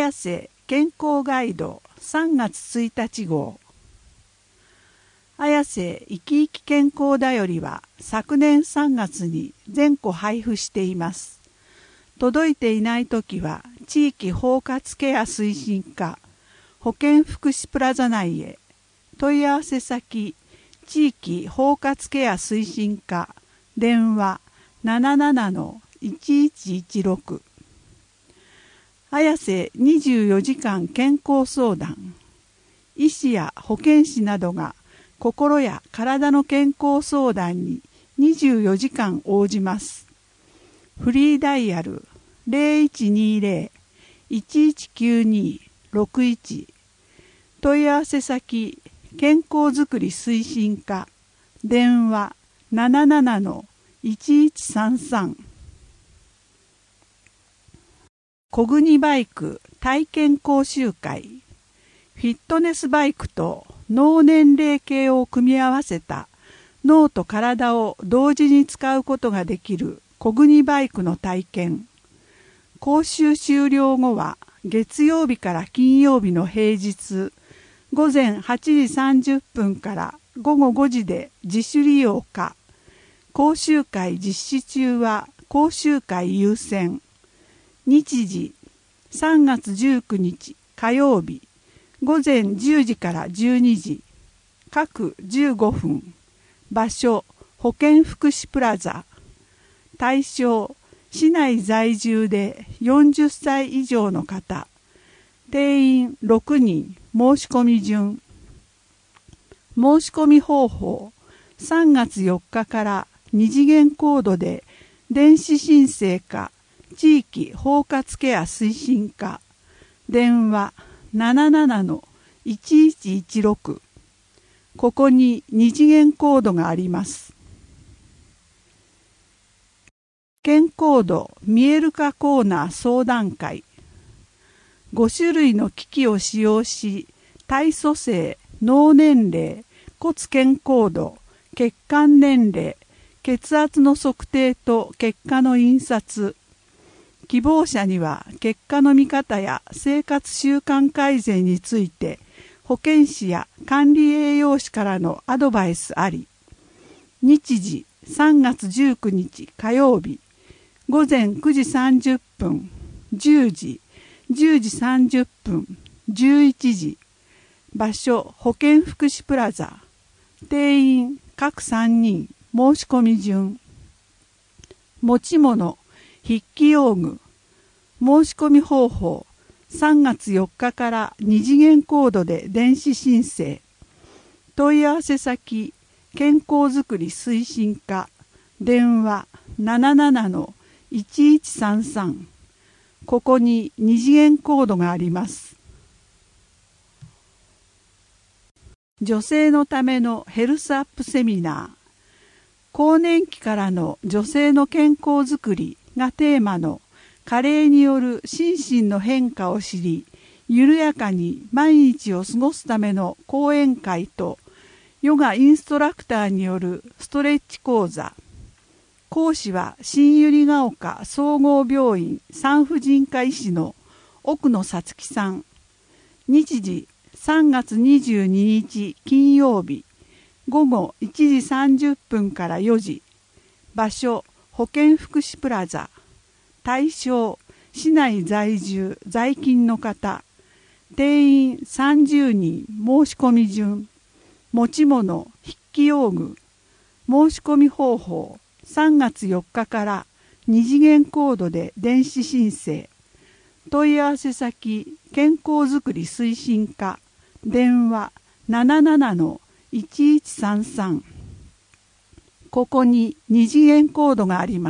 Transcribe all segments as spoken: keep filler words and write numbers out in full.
綾瀬健康ガイドさんがつついたち号。綾瀬いきいき健康だよりは昨年さんがつに全個配布しています。届いていないときは地域包括ケア推進課保健福祉プラザ内へ。問い合わせ先地域包括ケア推進課電話 ななななのいちいちいちろく。綾瀬にじゅうよじかん健康相談。医師や保健師などが心や体の健康相談ににじゅうよじかん応じます。フリーダイヤル ゼロいちにゼロ いちいちきゅうに ろくいち。問い合わせ先健康づくり推進課電話 ななななのいちいちさんさん。コグニバイク体験講習会。フィットネスバイクと脳年齢計を組み合わせた脳と体を同時に使うことができるコグニバイクの体験。講習終了後は月曜日から金曜日の平日ごぜんはちじさんじゅっぷんからごごごじで自主利用か。講習会実施中は講習会優先。日時さんがつじゅうくにち火曜日ごぜんじゅうじからじゅうにじ。各じゅうごふん。場所保健福祉プラザ。対象市内在住でよんじゅっさい以上の方。定員ろくにん。申し込み順。申し込み方法さんがつよっかからに次元コードで電子申請か地域包括ケア推進課電話 ななななのいちいちいちろく。ここにに次元コードがあります。健康度見える化コーナー相談会。ごしゅるいの機器を使用し、体組成、脳年齢、骨健康度、血管年齢、血圧の測定と結果の印刷。希望者には結果の見方や生活習慣改善について保健師や管理栄養士からのアドバイスあり。日時さんがつじゅうくにち火曜日ごぜんくじさんじゅっぷん、じゅうじ、じゅうじさんじゅっぷん、じゅういちじ。場所保健福祉プラザ。定員各さんにん。申し込み順。持ち物筆記用具。申し込み方法さんがつよっかからに次元コードで電子申請。問い合わせ先健康づくり推進課電話 ななななのいちいちさんさん。ここにに次元コードがあります。女性のためのヘルスアップセミナー。更年期からの女性の健康づくりがテーマの加齢による心身の変化を知り、緩やかに毎日を過ごすための講演会と、ヨガインストラクターによるストレッチ講座。講師は新百合ヶ丘総合病院産婦人科医師の奥野さつきさん。日時さんがつにじゅうににち金曜日ごごいちじさんじゅっぷんからよじ。場所保健福祉プラザ。対象市内在住在勤の方。定員さんじゅうにん。申し込み順。持ち物筆記用具。申し込み方法さんがつよっかからに次元コードで電子申請。問い合わせ先健康づくり推進課電話 ななななのいちいちさんさん。ここにに次元コードがあります。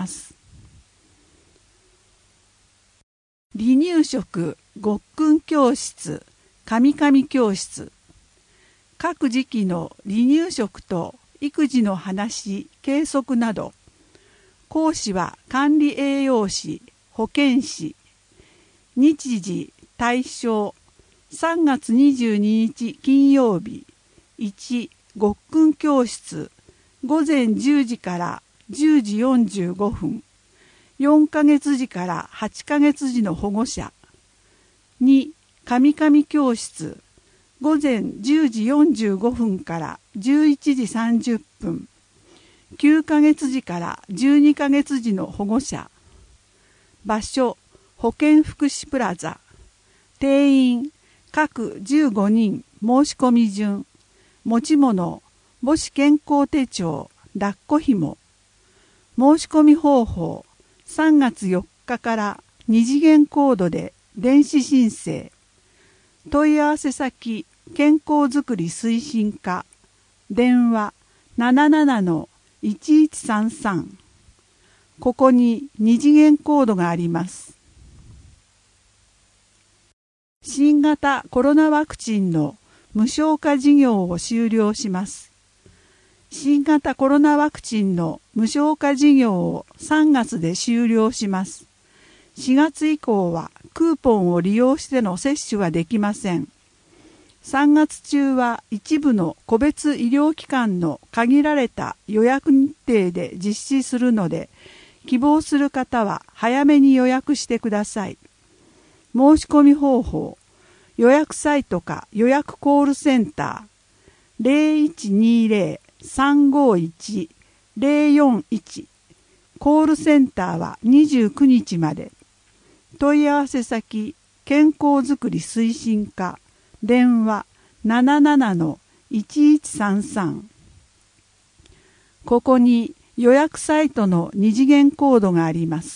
離乳食ごっくん教室カミカミ教室。各時期の離乳食と育児の話計測など。講師は管理栄養士保健師。日時対象さんがつにじゅうににち金曜日いちごっくん教室ごぜんじゅうじからじゅうじよんじゅうごふん。よんかげつじからはちかげつじの保護者。に神々教室午前じゅうじよんじゅうごふんからじゅういちじさんじゅっぷん、きゅうかげつじからじゅうにかげつじの保護者。場所、保健福祉プラザ。定員、各じゅうごにん、申し込み順。持ち物、母子健康手帳、抱っこひも。申し込み方法、さんがつよっかからに次元コードで電子申請。問い合わせ先、健康づくり推進課。電話、ななななのいちいちさんさん。ここにに次元コードがあります。新型コロナワクチンの無償化事業を終了します。新型コロナワクチンの無償化事業をさんがつで終了します。しがつ以降はクーポンを利用しての接種はできません。さんがつ中は一部の個別医療機関の限られた予約日程で実施するので、希望する方は早めに予約してください。申し込み方法、予約サイトか予約コールセンター ゼロいちにゼロ さんごいち ゼロよんいち、コールセンターはにじゅうくにちまで。問い合わせ先、健康づくり推進課。電話 ななななのいちいちさんさん。ここに予約サイトのに次元コードがあります。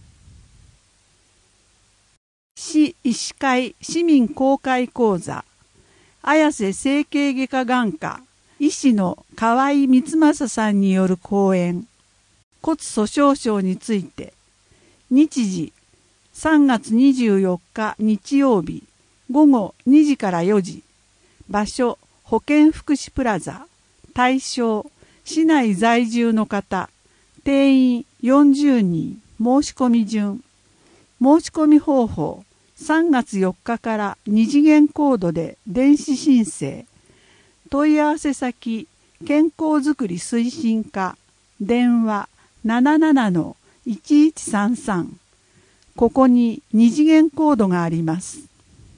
市医師会市民公開講座、綾瀬整形外科眼科医師の河合光正さんによる講演、骨粗鬆症について。日時、さんがつにじゅうよっか日曜日、ごごにじからよじ。場所、保健福祉プラザ。対象、市内在住の方。定員よんじゅうにん。申し込み順。申し込み方法、さんがつよっかからに次元コードで電子申請。問い合わせ先、健康づくり推進課。電話 ななななのいちいちさんさん。ここにに次元コードがあります。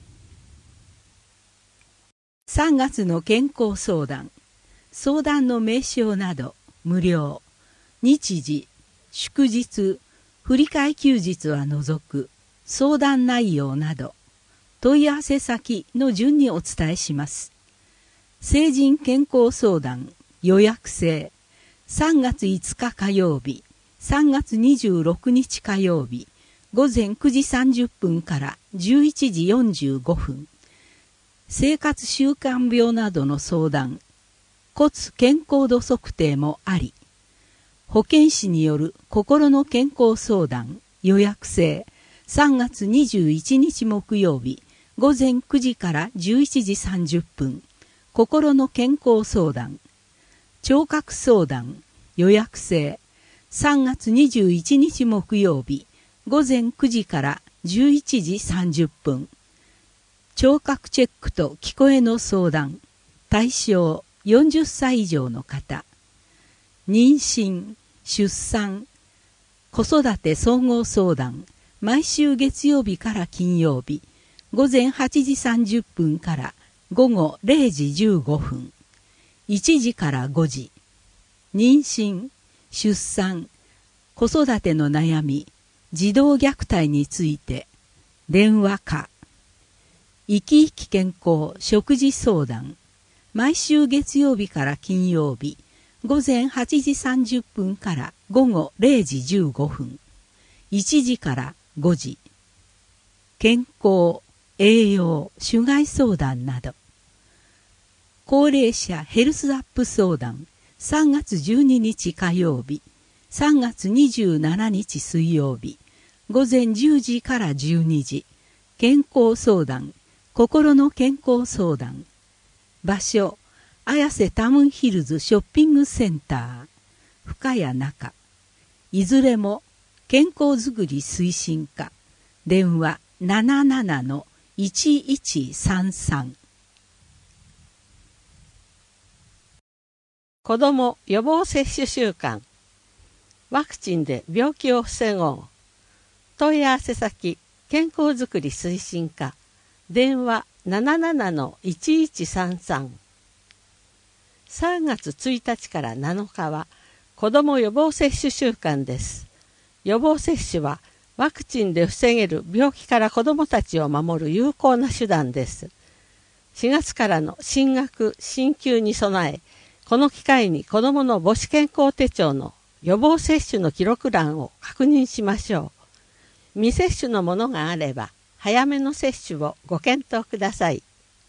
さんがつの健康相談、相談の名称など無料。日時、祝日、振り替え休日は除く相談内容など問い合わせ先の順にお伝えします。成人健康相談予約制、さんがついつか火曜日、さんがつにじゅうろくにち火曜日、ごぜんくじさんじゅっぷんからじゅういちじよんじゅうごふん。生活習慣病などの相談、骨健康度測定もあり、保健師による心の健康相談予約制、さんがつにじゅういちにち木曜日、ごぜんくじからじゅういちじさんじゅっぷん、心の健康相談、聴覚相談予約制、さんがつにじゅういちにち木曜日、ごぜんくじからじゅういちじさんじゅっぷん、聴覚チェックと聞こえの相談、対象よんじゅっさい以上の方、妊娠、出産、子育て総合相談、毎週月曜日から金曜日、ごぜんはちじさんじゅっぷんからごごれいじじゅうごふん、いちじからごじ、妊娠、出産、子育ての悩み、児童虐待について、電話か、生き生き健康食事相談、毎週月曜日から金曜日、ごぜんはちじさんじゅっぷんからごごれいじじゅうごふん、いちじからごじ、健康、栄養、種害相談など、高齢者ヘルスアップ相談、さんがつじゅうににち火曜日、さんがつにじゅうしちにち水曜日、ごぜんじゅうじからじゅうにじ、健康相談、心の健康相談。場所、綾瀬タウンヒルズショッピングセンター、深谷中。いずれも健康づくり推進課。電話 ななななのいちいちさんさん。 子ども予防接種週間。ワクチンで病気を防ごう。問い合わせ先、健康づくり推進課。 電話 ななななのいちいちさんさん。さんがつついたちからなのかは子ども予防接種週間です。予防接種はワクチンで防げる病気から子どもたちを守る有効な手段です。しがつからの新学・新級に備え、この機会に子どもの母子健康手帳の予防接種の記録欄を確認しましょう。未接種のものがあれば、早めの接種をご検討ください。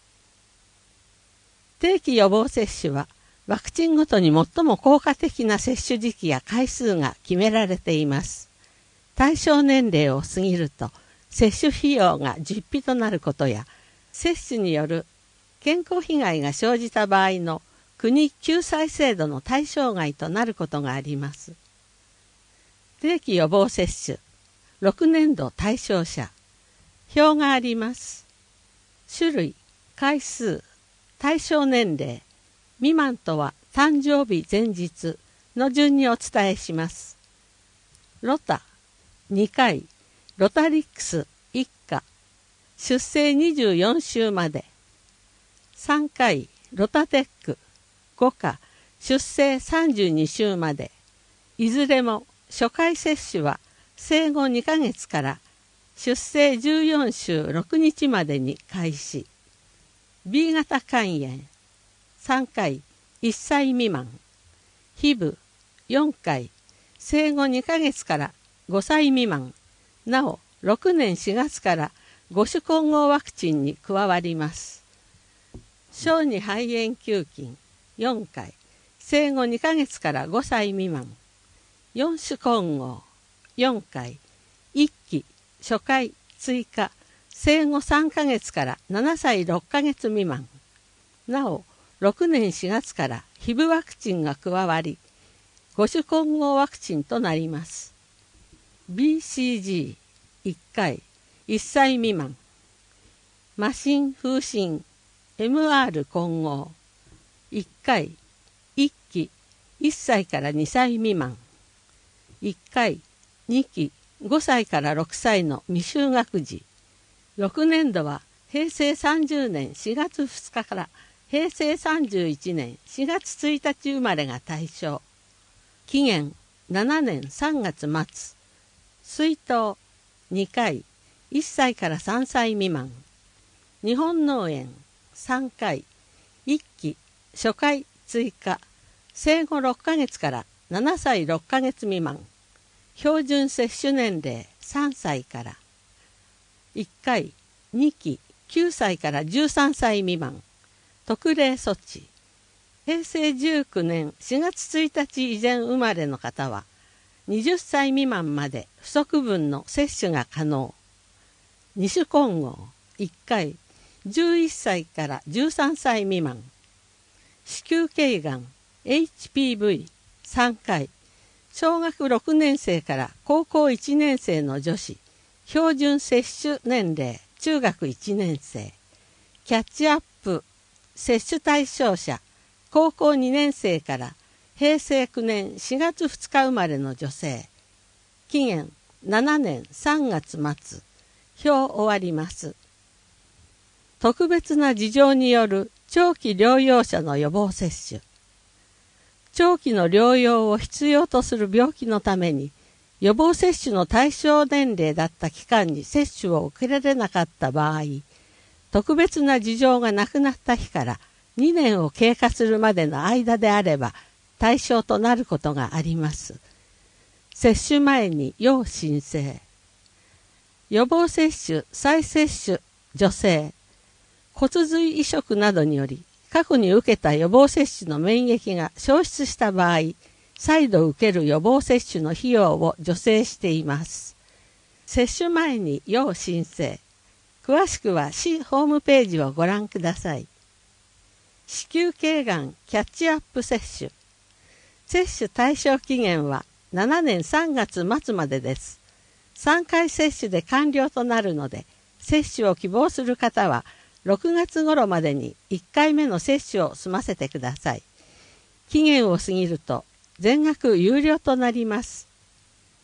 定期予防接種は、ワクチンごとに最も効果的な接種時期や回数が決められています。対象年齢を過ぎると、接種費用が実費となることや、接種による健康被害が生じた場合の国救済制度の対象外となることがあります。定期予防接種、ろくねんど対象者、表があります。種類、回数、対象年齢、未満とは誕生日前日の順にお伝えします。ロタ、にかい、ロタリックスいちか、出生にじゅうよんしゅうまで。さんかい、ロタテックごか、出生さんじゅうにしゅうまで。いずれも初回接種は生後にかげつから出生じゅうよんしゅうろくにちまでに開始。B 型肝炎さんかい、いっさい未満。ヒブよんかい、生後にかげつからごさい未満。なおろくねんしがつからご種混合ワクチンに加わります。小児肺炎球菌よんかい、生後にかげつからごさい未満。よん種混合よんかい、いっき初回追加、生後さんかげつからななさいろっかげつ未満。なおろくねんしがつからヒブワクチンが加わり、ご種混合ワクチンとなります。ビーシージーいっかい、いっさい未満。麻疹風疹 エムアール 混合いっかい、いっきいっさいからにさい未満。いっかい、にきごさいからろくさいの未就学児。ろくねんどはへいせいさんじゅうねんしがつふつかからへいせいさんじゅういちねんしがつついたち生まれが対象。期限ななねんさんがつまつ。水筒にかい、いっさいからさんさい未満。日本脳炎さんかい、いっき初回追加、生後ろっかげつからななさいろっかげつ未満。標準接種年齢さんさいから。いっかい、にききゅうさいからじゅうさんさい未満。特例措置。へいせいじゅうきゅうねんしがつついたち以前生まれの方は、はたち未満まで不足分の接種が可能。に種混合いっかい、じゅういっさいからじゅうさんさい未満。子宮頸がん エイチピーブイさんかい、小学ろくねんせいから高校いちねんせいの女子、標準接種年齢中学いちねんせい。キャッチアップ接種対象者、高校にねんせいからへいせいきゅうねんしがつふつか生まれの女性。期限ななねんさんがつまつ。表終わります。特別な事情による長期療養者の予防接種。長期の療養を必要とする病気のために、予防接種の対象年齢だった期間に接種を受けられなかった場合、特別な事情がなくなった日からにねんを経過するまでの間であれば対象となることがあります。接種前に要申請。予防接種再接種女性、骨髄移植などにより過去に受けた予防接種の免疫が消失した場合、再度受ける予防接種の費用を助成しています。接種前に要申請。詳しくは市ホームページをご覧ください。子宮頸がんキャッチアップ接種。接種対象期限はななねんさんがつまつまでです。さんかい接種で完了となるので、接種を希望する方はろくがつ頃までにいっかいめの接種を済ませてください。期限を過ぎると全額有料となります。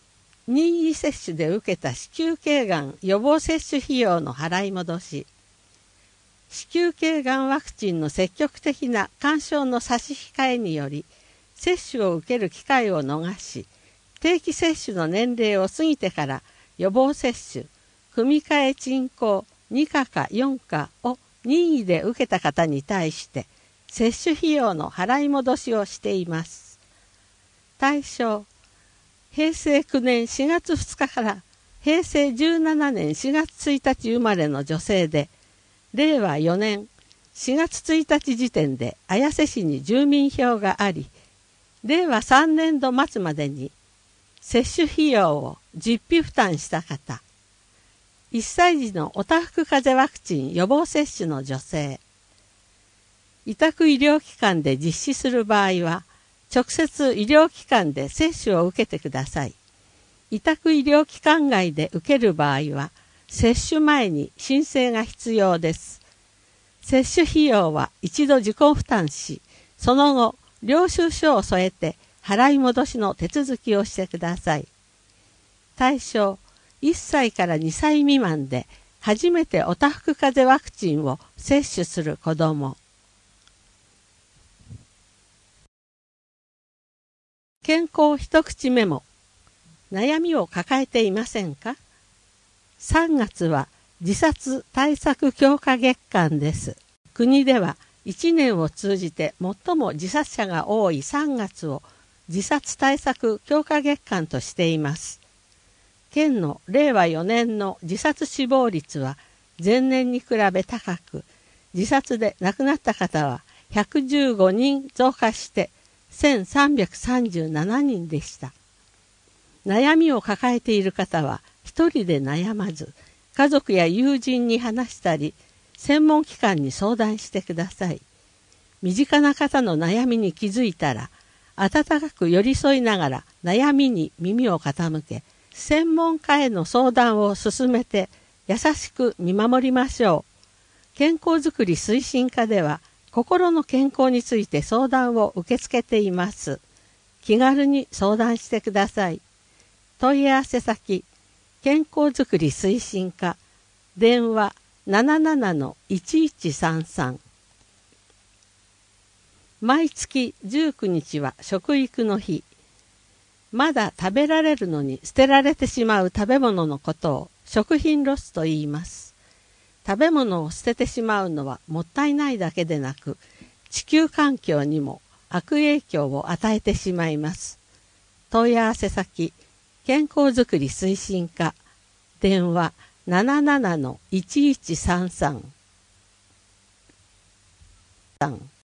任意接種で受けた子宮頸がん予防接種費用の払い戻し。 子宮頸がんワクチンの積極的な勧奨の差し控えにより、接種を受ける機会を逃し、定期接種の年齢を過ぎてから予防接種、組み換え鎮行にかかよんかを任意で受けた方に対して、接種費用の払い戻しをしています。対象、へいせいきゅうねんしがつふつかからへいせいじゅうななねんしがつついたち生まれの女性で、れいわよねんしがつついたち時点で綾瀬市に住民票があり、れいわさんねんど末までに接種費用を実費負担した方、いっさい児のおたふく風邪ワクチン予防接種の女性、委託医療機関で実施する場合は、直接医療機関で接種を受けてください。委託医療機関外で受ける場合は、接種前に申請が必要です。接種費用は一度自己負担し、その後、領収書を添えて払い戻しの手続きをしてください。対象、いっさいからにさい未満で初めておたふく風邪ワクチンを接種する子ども。健康一口メモ。悩みを抱えていませんか？さんがつは自殺対策強化月間です。国ではいちねんを通じて最も自殺者が多いさんがつを自殺対策強化月間としています。県のれいわよねんの自殺死亡率は前年に比べ高く、自殺で亡くなった方はひゃくじゅうごにん増加してせんさんびゃくさんじゅうななにんでした。悩みを抱えている方は一人で悩まず、家族や友人に話したり、専門機関に相談してください。身近な方の悩みに気づいたら、温かく寄り添いながら悩みに耳を傾け、専門家への相談を進めて優しく見守りましょう。健康づくり推進課では、心の健康について相談を受け付けています。気軽に相談してください。問い合わせ先、健康づくり推進課、電話 ななななのいちいちさんさん。毎月じゅうくにちは食育の日。まだ食べられるのに捨てられてしまう食べ物のことを食品ロスと言います。食べ物を捨ててしまうのはもったいないだけでなく、地球環境にも悪影響を与えてしまいます。問い合わせ先、健康づくり推進課、電話 ななななのいちいちさんさん。